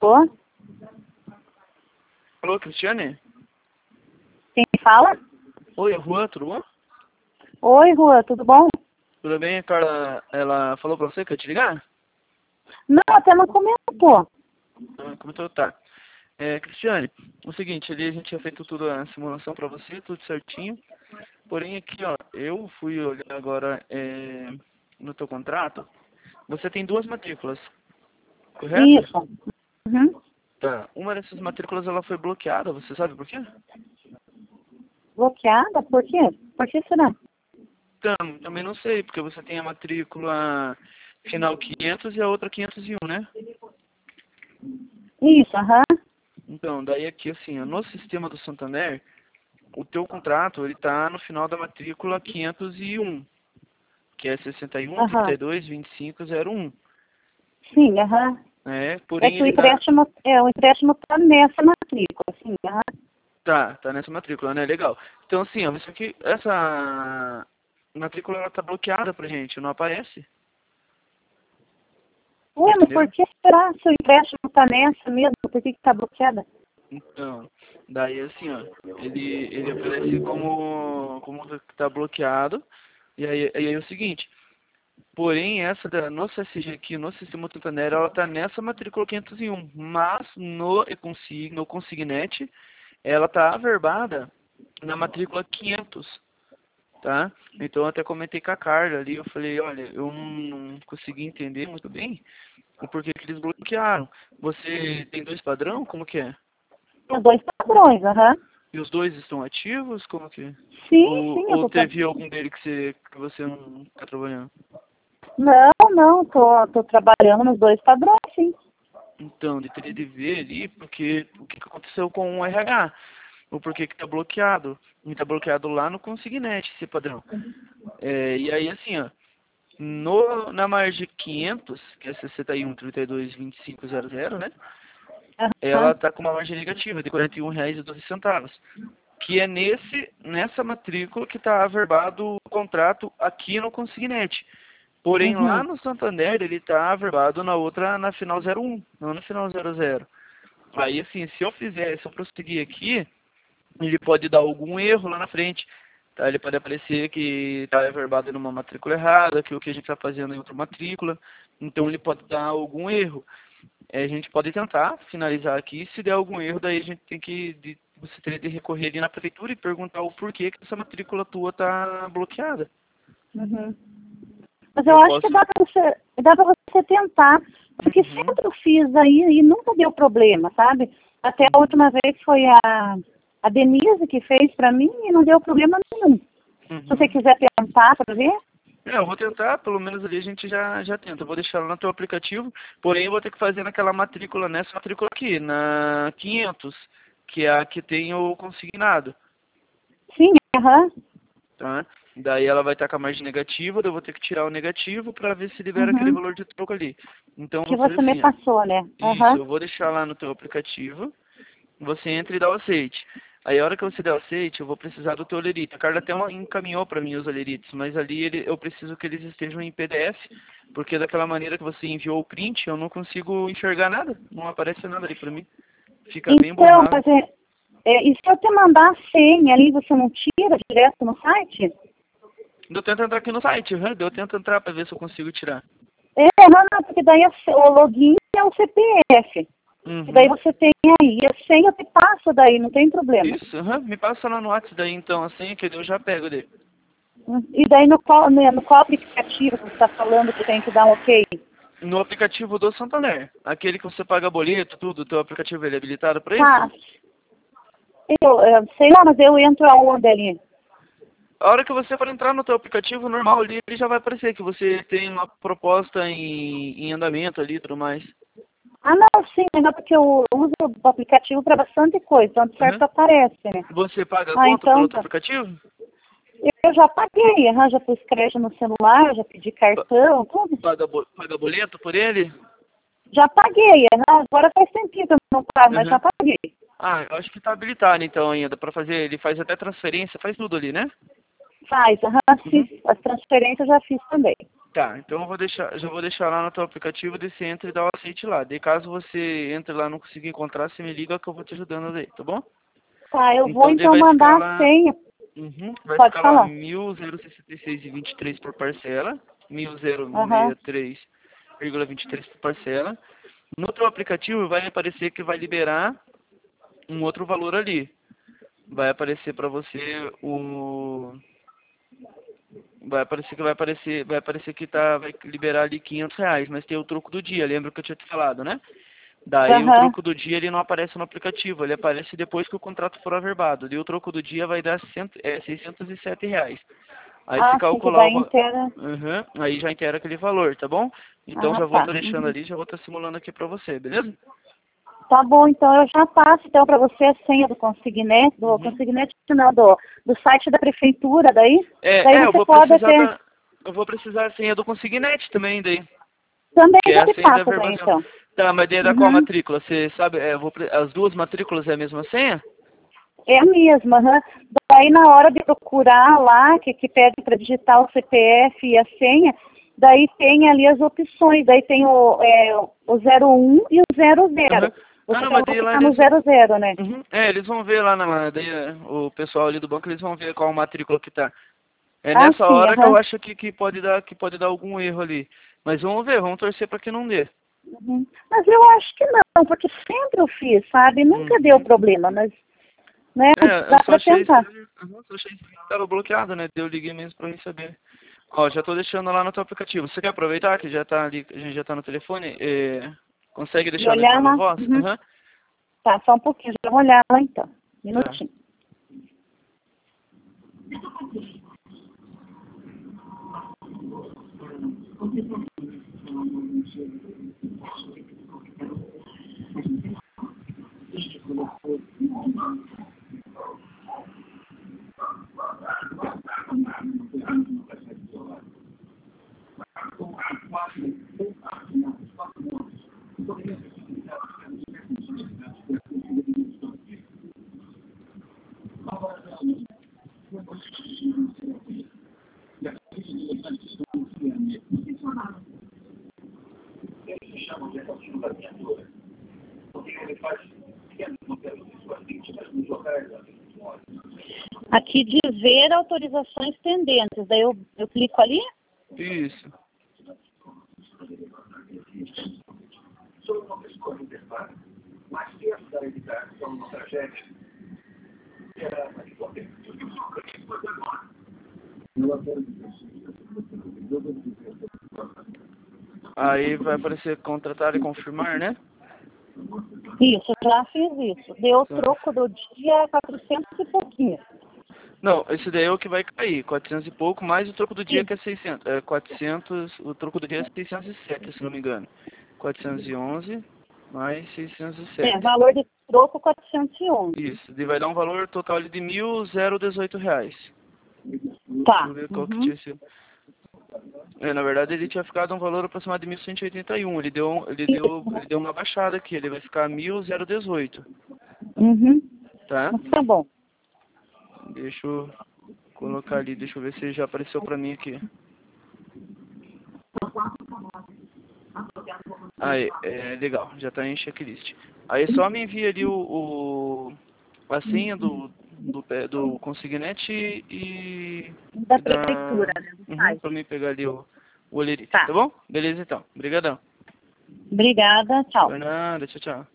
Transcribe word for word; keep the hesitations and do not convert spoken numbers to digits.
Alô? Alô, Cristiane? Quem fala? Oi, é Juan, tudo bom? Oi, Rua, tudo bom? Tudo bem? A Carla, ela falou pra você que eu ia te ligar? Não, até não comentou. Ah, comentou, tá. É, Cristiane, o seguinte, ali a gente tinha feito tudo a simulação pra você, tudo certinho. Porém aqui, ó, eu fui olhar agora é, no teu contrato. Você tem duas matrículas, correto? Isso. Uhum. Tá. Uma dessas matrículas ela foi bloqueada, você sabe por quê? Bloqueada? Por quê? Por que será? Então, também não sei, porque você tem a matrícula final quinhentos e a outra quinhentos e um, né? Isso, aham. Então, daí aqui assim, ó, no sistema do Santander, o teu contrato, ele tá no final da matrícula quinhentos e um, que é sessenta e um, trinta Aham. e dois, vinte e cinco, zero um. Sim, aham. É, É porém que o ele tá, empréstimo, é, o empréstimo tá nessa matrícula, sim, aham. tá, tá nessa matrícula, né? Legal. Então assim, ó, isso aqui, essa matrícula ela tá bloqueada pra gente, não aparece, Ué, mas por entendeu? que será? Se o empréstimo tá nessa mesmo, por que que tá bloqueada? Então, daí assim, ó, ele, ele aparece como, como que tá bloqueado, e aí, e aí é o seguinte, porém essa da nossa S G aqui, no sistema Santander, ela tá nessa matrícula quinhentos e um, mas no Econsig, no Consignet, ela tá averbada na matrícula quinhentos, tá? Então eu até comentei com a Carla ali, eu falei, olha, eu não, não consegui entender muito bem o porquê que eles bloquearam. Você tem dois padrão? Como que é? Tem dois padrões, aham. E os dois estão ativos? Como que é? Sim, Ou, sim, eu ou tô teve trabalhando. algum dele que você, que você não está trabalhando? Não, não, tô, tô trabalhando nos dois padrões, sim. Então, ele teria de ver ali porque o que que aconteceu com o R H. Ou por que que está bloqueado. E está bloqueado lá no Consignet, esse padrão. É, e aí, assim, ó, no, na margem quinhentos, que é sessenta e um, trinta e dois, vinte e cinco, zero zero, né? Ela Aham. está com uma margem negativa de quarenta e um reais e doze centavos. Que é nesse, nessa matrícula que está averbado o contrato aqui no Consignet. Porém, lá Uhum. no Santander, ele está averbado na outra, na final zero um, não na final zero zero. Aí, assim, se eu fizer, se eu prosseguir aqui, ele pode dar algum erro lá na frente. Tá? Ele pode aparecer que está averbado numa matrícula errada, que o que a gente está fazendo em outra matrícula. Então, ele pode dar algum erro. É, a gente pode tentar finalizar aqui. Se der algum erro, daí a gente tem que... De, você teria de recorrer ali na prefeitura e perguntar o porquê que essa matrícula tua está bloqueada. Uhum. Mas eu Eu acho que posso... dá pra você, dá pra você tentar, porque Uhum, sempre eu fiz aí e nunca deu problema, sabe? Até a uhum, última vez foi a, a Denise que fez pra mim e não deu problema nenhum. Se você uhum. quiser tentar pra ver, É, eu vou tentar, pelo menos ali a gente já, já tenta. Eu vou deixar lá no teu aplicativo, porém eu vou ter que fazer naquela matrícula, nessa matrícula aqui, na quinhentos, que é a que tem o consignado, sim, aham. tá? Daí ela vai estar com a margem negativa, daí eu vou ter que tirar o negativo para ver se libera aquele Uhum. valor de troco ali. Então eu Que vou fazer você me assim, ó. passou, né? Isso, Aham. eu vou deixar lá no teu aplicativo, você entra e dá o aceite. Aí a hora que você der o aceite, eu vou precisar do teu olerite. A Carla até uma- encaminhou para mim os olerites, mas ali ele, eu preciso que eles estejam em P D F, porque daquela maneira que você enviou o print, eu não consigo enxergar nada, não aparece nada ali para mim. Fica bem Então, borrado. mas é, é, e se eu te mandar a senha ali, você não tira direto no site? Eu tento entrar aqui no site, uhum, eu tento entrar para ver se eu consigo tirar. É, não, não, porque daí a- o login é o C P F. E daí Uhum. você tem aí a senha, eu te passo daí, não tem problema. Isso, uhum, me passa lá no WhatsApp daí então, assim, que eu já pego dele. Hum, E daí no qual, né, no qual aplicativo que você está falando que tem que dar um ok? No aplicativo do Santander, aquele que você paga boleto, tudo, o teu aplicativo ele é habilitado para isso? Tá, eu, eu sei lá, mas eu entro aonde ali? A hora que você for entrar no teu aplicativo normal ali, ele já vai aparecer que você tem uma proposta em, em andamento ali e tudo mais. Ah, não, sim, não, porque eu uso o aplicativo para bastante coisa, tanto certo Uhum. aparece, né? Você paga a Ah, conta pelo então teu tá. aplicativo? Eu já paguei, aham, já pus crédito no celular, já pedi Pa- cartão, tudo. Paga, bo- paga boleto por ele? Já paguei, aham, agora faz tempinho que eu não pago, mas já Uhum. paguei. Ah, eu acho que tá habilitado então ainda para fazer. Ele faz até transferência, faz tudo ali, né? Faz, aham, Uhum. fiz, as transferências eu já fiz também. Tá, então eu vou deixar, já vou deixar lá no teu aplicativo, daí você entra e dá o aceite lá. Daí caso você entre lá e não conseguir encontrar, você me liga que eu vou te ajudando daí, tá bom? Tá, eu vou Então daí então vai ficar mandar a lá, senha. uhum, vai Pode ficar lá falar. mil sessenta e seis e vinte e três por parcela, mil sessenta Aham. e três vírgula vinte e três por parcela. No teu aplicativo vai aparecer que vai liberar um outro valor ali. Vai aparecer para você o vai aparecer que vai aparecer, vai aparecer que tá vai liberar ali quinhentos reais, mas tem o troco do dia, lembra que eu tinha te falado, né? Daí o Aham. troco do dia ele não aparece no aplicativo, ele aparece depois que o contrato for averbado. Daí o troco do dia vai dar cem, é, seiscentos e sete reais. Aí se Ah, sim, que calcular o daí va- inteira. Uhum, aí já inteira aquele valor, tá bom? Então Ah, já vou tá. estar deixando Uhum. ali, já vou estar simulando aqui pra você, beleza? Tá bom, então eu já passo então para você a senha do Consignet, do Uhum. Consignet não, do, do site da prefeitura, daí, daí É, é, eu você vou pode precisar até, da eu vou precisar a senha do Consignet também daí, também que é já a te senha da passo daí verbalização. então. Tá, mas daí é da qual Uhum. matrícula? Você sabe, é, eu vou, pre- as duas matrículas é a mesma senha? É a mesma, aham. Daí na hora de procurar lá, que, que pede para digitar o C P F e a senha, daí tem ali as opções, daí tem o, é, o zero um e o zero Aham. zero. Ah, Você não, vai mas daí lá ficar no eles vão. zero zero, né? Uhum. É, eles vão ver lá na. Daí, é, o pessoal ali do banco, eles vão ver qual matrícula que tá. É Ah, nessa sim, hora que eu aham. acho que, que, pode dar, que pode dar algum erro ali. Mas vamos ver, vamos torcer para que não dê. Uhum. Mas eu acho que não, porque sempre eu fiz, sabe? Nunca deu Uhum. problema, mas, né, É, eu dá só para achei tentar. estranho. Uhum, só achei estranho que tava bloqueado, né? Daí eu liguei mesmo pra mim saber. Ó, já tô deixando lá no teu aplicativo. Você quer aproveitar que já tá ali, a gente já tá no telefone? É, consegue E deixar no olhar viva lá. voz? Uhum. Aham. Tá, só um pouquinho, já vou olhar lá então. Tá. Minutinho. Aqui de ver autorizações pendentes, daí eu, eu clico ali. Isso. Aí vai aparecer contratar e confirmar, né? Isso, já fiz isso. Deu o Tá. troco do dia quatrocentos e pouquinho. Não, esse daí é o que vai cair, quatrocentos e pouco, mais o troco do dia que é Isso. seiscentos. É quatrocentos, o troco do dia é seiscentos e sete, se não me engano. quatrocentos e onze mais seiscentos e É, sete. valor de troco quatrocentos e onze. Isso, daí vai dar um valor total ali de mil e dezoito reais. Deixa eu Tá. ver qual que Uhum. tinha sido. É, na verdade ele tinha ficado um valor aproximado de mil cento e oitenta e um. Ele deu, um- ele deu, ele deu uma baixada aqui, ele vai ficar mil e dezoito, Uhum. tá? Mas tá bom. Deixa eu colocar ali, deixa eu ver se já apareceu pra mim aqui. Aí, é legal, já tá em checklist. Aí só me envia ali o, o a senha do do, pé- do consignete e, Da e da prefeitura, né, do uhum, site. pra mim pegar ali o o olerite, Tá. tá bom? Beleza então. Obrigadão. Obrigada, tchau. Por nada, tchau, tchau.